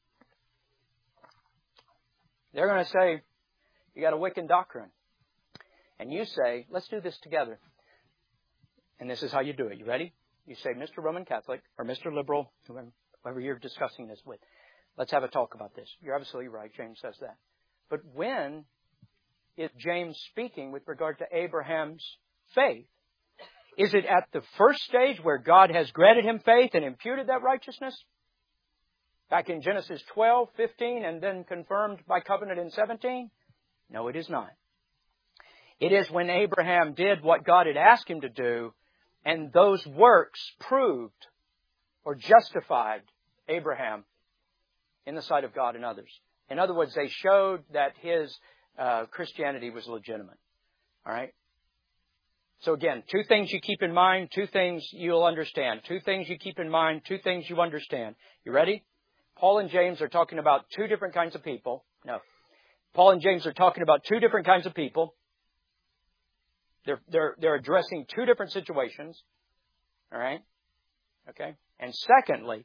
They're going to say, you got a Wiccan doctrine. And you say, let's do this together. And this is how you do it. You ready? You say, Mr. Roman Catholic, or Mr. Liberal, whoever you're discussing this with, let's have a talk about this. You're absolutely right. James says that. But when is James speaking with regard to Abraham's faith? Is it at the first stage where God has granted him faith and imputed that righteousness? Back in Genesis 12, 15, and then confirmed by covenant in 17? No, it is not. It is when Abraham did what God had asked him to do, and those works proved or justified Abraham in the sight of God and others. In other words, they showed that his Christianity was legitimate. All right? So again, two things you keep in mind, two things you'll understand. Two things you keep in mind, two things you understand. You ready? Paul and James are talking about two different kinds of people. No. Paul and James are talking about two different kinds of people. They're addressing two different situations. All right? Okay? And secondly,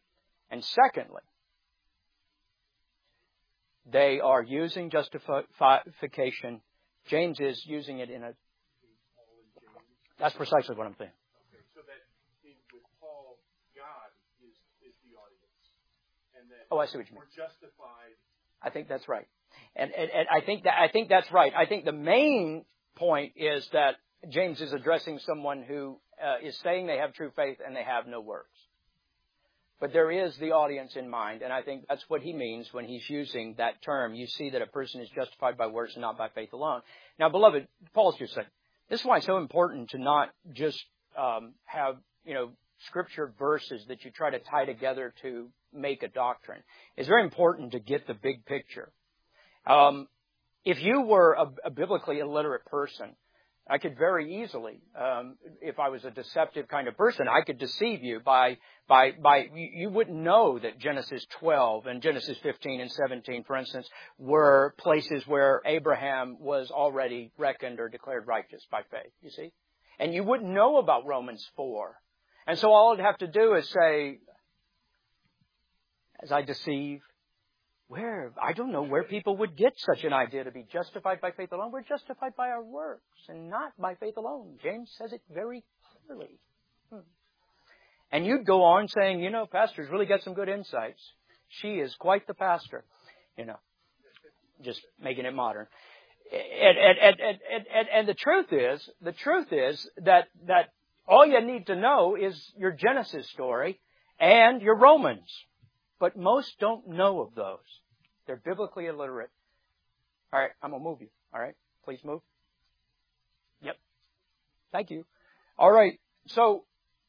they are using justification. James is using it in a... That's precisely what I'm saying. Okay, so that with Paul, God is the audience. And that I see what you mean. we're justified. I think that's right. And I think that's right. I think the main point is that James is addressing someone who is saying they have true faith and they have no works. But there is the audience in mind, and I think that's what he means when he's using that term. You see that a person is justified by works and not by faith alone. Now, beloved, Paul's just saying, this is why it's so important to not just have, scripture verses that you try to tie together to make a doctrine. It's very important to get the big picture. If you were a biblically illiterate person, I could very easily, if I was a deceptive kind of person, I could deceive you by you wouldn't know that Genesis 12 and Genesis 15 and 17, for instance, were places where Abraham was already reckoned or declared righteous by faith, you see? And you wouldn't know about Romans 4. And so all I'd have to do is say, as I deceive, I don't know where people would get such an idea to be justified by faith alone. We're justified by our works and not by faith alone. James says it very clearly. And you'd go on saying, pastor's really got some good insights. She is quite the pastor. Just making it modern. And the truth is that all you need to know is your Genesis story and your Romans. But most don't know of those. They're biblically illiterate. All right, I'm going to move you. All right, please move. Yep. Thank you. All right, so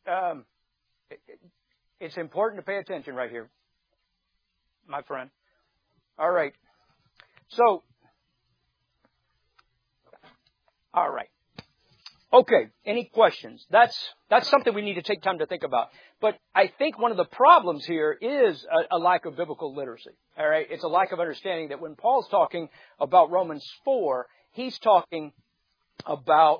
it's important to pay attention right here, my friend. All right. So, all right. Okay, any questions? That's something we need to take time to think about. But I think one of the problems here is a lack of biblical literacy. All right, it's a lack of understanding that when Paul's talking about Romans 4, he's talking about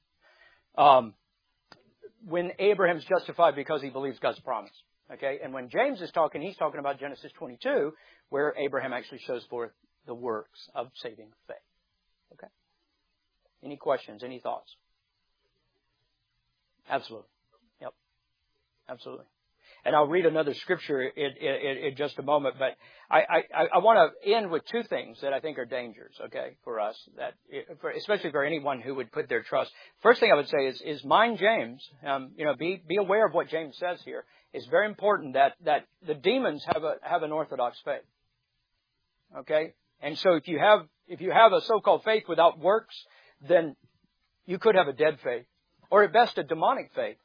when Abraham's justified because he believes God's promise. Okay? And when James is talking, he's talking about Genesis 22, where Abraham actually shows forth the works of saving faith. Okay? Any questions? Any thoughts? Absolutely. Yep. Absolutely. And I'll read another scripture in just a moment, but I want to end with two things that I think are dangers, okay, for us, especially for anyone who would put their trust. First thing I would say is mind James. Be aware of what James says here. It's very important that the demons have an orthodox faith. Okay? And so if you have a so-called faith without works, then you could have a dead faith, or at best a demonic faith.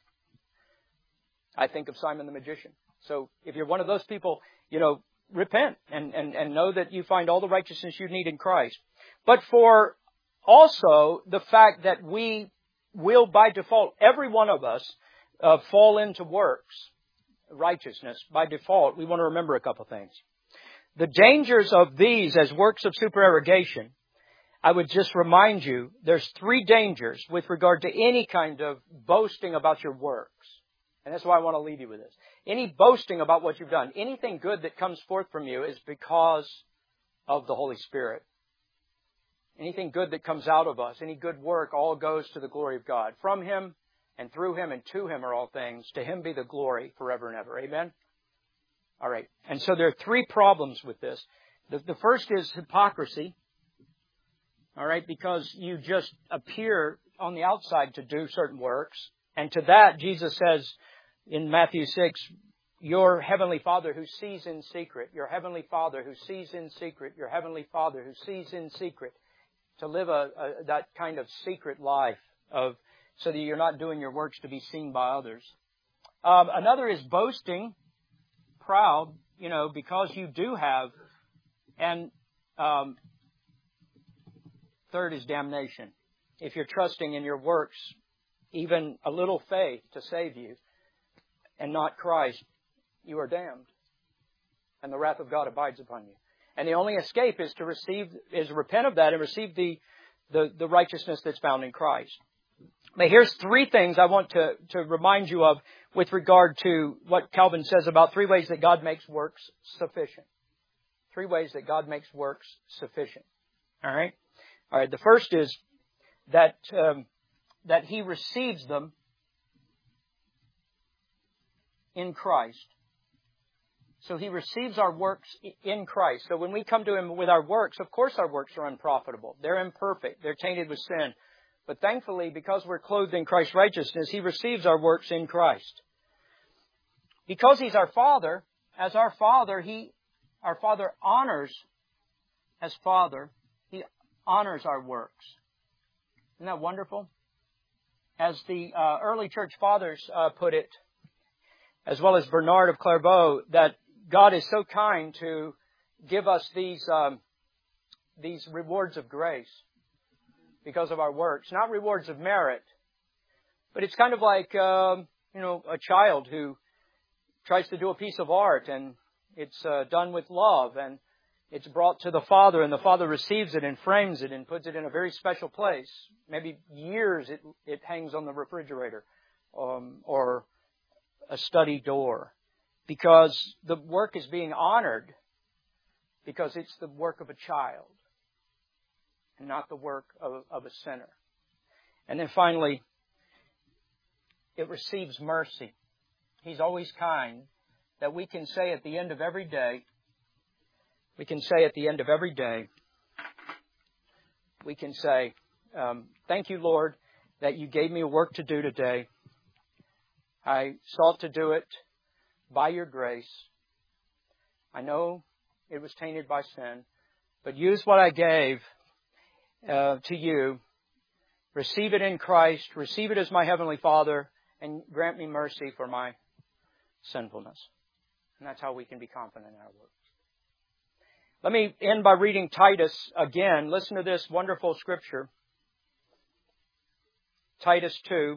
I think of Simon the magician. So if you're one of those people, repent and know that you find all the righteousness you need in Christ. But for also the fact that we will by default, every one of us, fall into works, righteousness by default, we want to remember a couple things. The dangers of these as works of supererogation, I would just remind you, there's three dangers with regard to any kind of boasting about your works. And that's why I want to leave you with this. Any boasting about what you've done, anything good that comes forth from you is because of the Holy Spirit. Anything good that comes out of us, any good work, all goes to the glory of God. From Him and through Him and to Him are all things. To Him be the glory forever and ever. Amen? All right. And so there are three problems with this. The first is hypocrisy. All right. Because you just appear on the outside to do certain works. And to that, Jesus says in Matthew 6, your heavenly Father who sees in secret, your heavenly Father who sees in secret, your heavenly Father who sees in secret, to live that kind of secret life so that you're not doing your works to be seen by others. Another is boasting, proud, because you do have. And third is damnation. If you're trusting in your works, even a little faith to save you, and not Christ, you are damned. And the wrath of God abides upon you. And the only escape is to repent of that and receive the righteousness that's found in Christ. But here's three things I want to remind you of with regard to what Calvin says about three ways that God makes works sufficient. Three ways that God makes works sufficient. All right? All right. The first is that He receives them in Christ. So He receives our works in Christ. So when we come to Him with our works, of course our works are unprofitable. They're imperfect. They're tainted with sin. But thankfully, because we're clothed in Christ's righteousness, He receives our works in Christ. Because He's our Father, as our Father, our Father honors, as Father, He honors our works. Isn't that wonderful? As the early church fathers put it, as well as Bernard of Clairvaux, that God is so kind to give us these rewards of grace because of our works. Not rewards of merit, but it's kind of like, a child who tries to do a piece of art and it's done with love and it's brought to the Father and the Father receives it and frames it and puts it in a very special place. Maybe years it hangs on the refrigerator or a study door, because the work is being honored because it's the work of a child and not the work of a sinner. And then finally, it receives mercy. He's always kind, that we can say at the end of every day, we can say, thank you, Lord, that you gave me a work to do today. I sought to do it by your grace. I know it was tainted by sin, but use what I gave to you. Receive it in Christ. Receive it as my Heavenly Father, and grant me mercy for my sinfulness. And that's how we can be confident in our works. Let me end by reading Titus again. Listen to this wonderful scripture. Titus 2.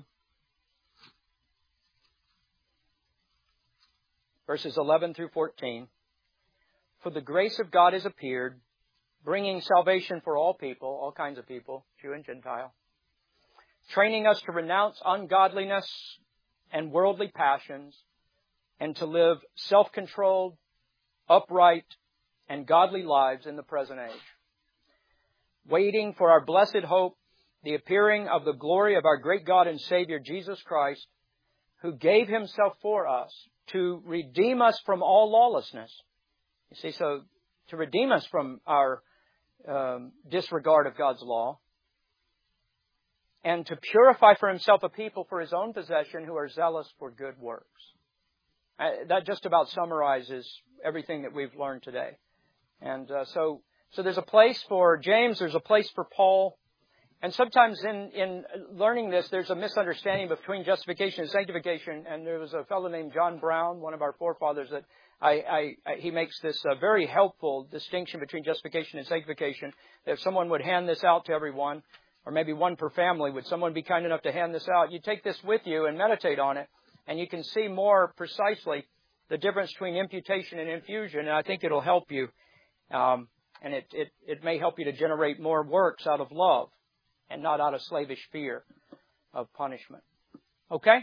Verses 11 through 14. For the grace of God has appeared, bringing salvation for all people, all kinds of people, Jew and Gentile, training us to renounce ungodliness and worldly passions and to live self-controlled, upright, and godly lives in the present age, waiting for our blessed hope, the appearing of the glory of our great God and Savior, Jesus Christ, who gave Himself for us to redeem us from all lawlessness. You see, so to redeem us from our disregard of God's law, and to purify for Himself a people for His own possession who are zealous for good works. That just about summarizes everything that we've learned today. And so there's a place for James, there's a place for Paul. And sometimes in learning this, there's a misunderstanding between justification and sanctification. And there was a fellow named John Brown, one of our forefathers, that he makes this very helpful distinction between justification and sanctification. If someone would hand this out to everyone, or maybe one per family, would someone be kind enough to hand this out? You take this with you and meditate on it, and you can see more precisely the difference between imputation and infusion. And I think it'll help you, and it may help you to generate more works out of love and not out of slavish fear of punishment. Okay?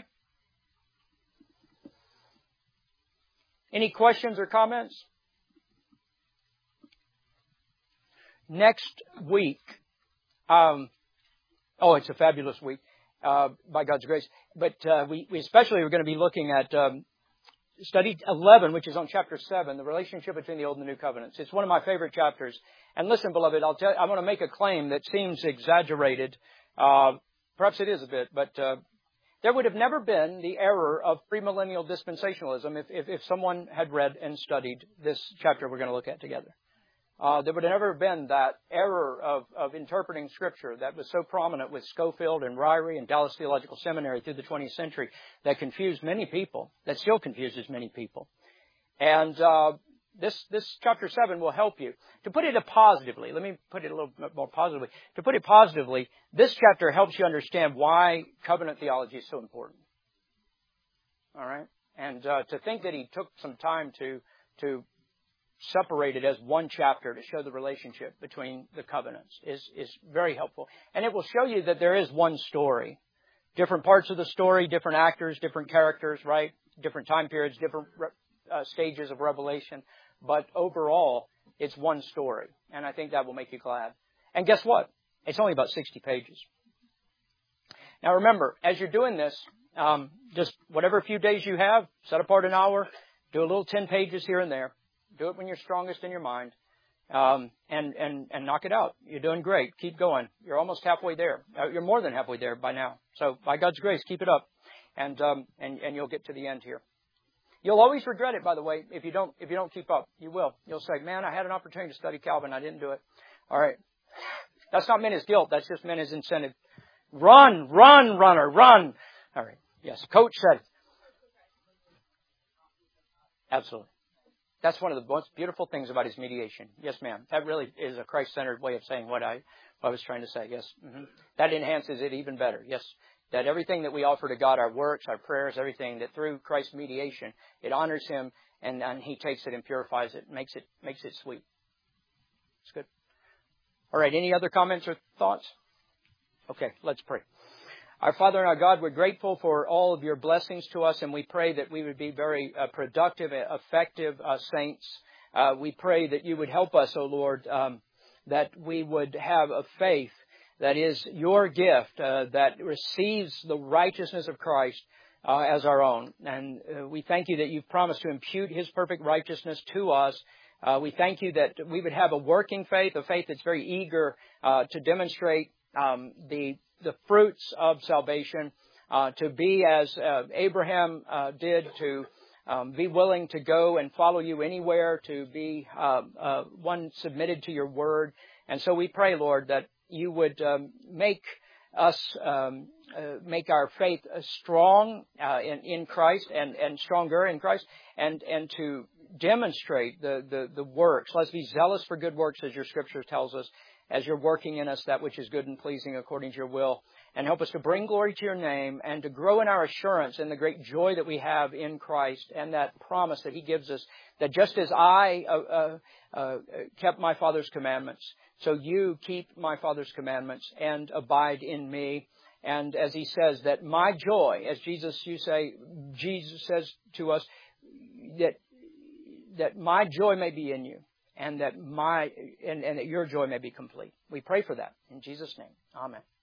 Any questions or comments? Next week, it's a fabulous week, by God's grace. But we especially are going to be looking at study 11, which is on chapter 7, the relationship between the Old and the New Covenants. It's one of my favorite chapters. And listen, beloved, I'm going to make a claim that seems exaggerated. Perhaps it is a bit, but there would have never been the error of premillennial dispensationalism if someone had read and studied this chapter we're going to look at together. There would have never been that error of interpreting Scripture that was so prominent with Schofield and Ryrie and Dallas Theological Seminary through the 20th century that confused many people, that still confuses many people. And this chapter 7 will help you. To put it positively, let me put it a little bit more positively. To put it positively, this chapter helps you understand why covenant theology is so important. All right? And to think that he took some time to separate it as one chapter to show the relationship between the covenants is very helpful. And it will show you that there is one story. Different parts of the story, different actors, different characters, right? Different time periods, different stages of revelation. But overall, it's one story. And I think that will make you glad. And guess what? It's only about 60 pages. Now remember, as you're doing this, just whatever few days you have, set apart an hour, do a little 10 pages here and there. Do it when you're strongest in your mind, and knock it out. You're doing great. Keep going. You're almost halfway there. You're more than halfway there by now. So by God's grace, keep it up, and you'll get to the end here. You'll always regret it, by the way, if you don't keep up. You will. You'll say, "Man, I had an opportunity to study Calvin. I didn't do it." All right. That's not meant as guilt. That's just meant as incentive. Run, runner, run. All right. Yes. Coach said it. Absolutely. That's one of the most beautiful things about his mediation. Yes, ma'am. That really is a Christ-centered way of saying what I was trying to say. Yes. Mm-hmm. That enhances it even better. Yes. That everything that we offer to God, our works, our prayers, everything, that through Christ's mediation, it honors Him and He takes it and purifies it, makes it sweet. It's good. All right. Any other comments or thoughts? Okay. Let's pray. Our Father and our God, we're grateful for all of your blessings to us, and we pray that we would be very productive, effective saints. We pray that you would help us, O Lord, that we would have a faith that is your gift, that receives the righteousness of Christ as our own. And we thank you that you've promised to impute His perfect righteousness to us. We thank you that we would have a working faith, a faith that's very eager to demonstrate the fruits of salvation, to be as Abraham did, to be willing to go and follow you anywhere, to be one submitted to your word. And so we pray, Lord, that you would make us, make our faith strong in Christ and stronger in Christ, and to demonstrate the works. Let's be zealous for good works, as your Scripture tells us. as you're working in us that which is good and pleasing according to your will. And help us to bring glory to your name and to grow in our assurance and the great joy that we have in Christ and that promise that he gives us, that just as I kept my Father's commandments, so you keep my Father's commandments and abide in me. And as he says, that my joy, as Jesus says to us, that my joy may be in you and that your joy may be complete. We pray for that in Jesus' name. Amen.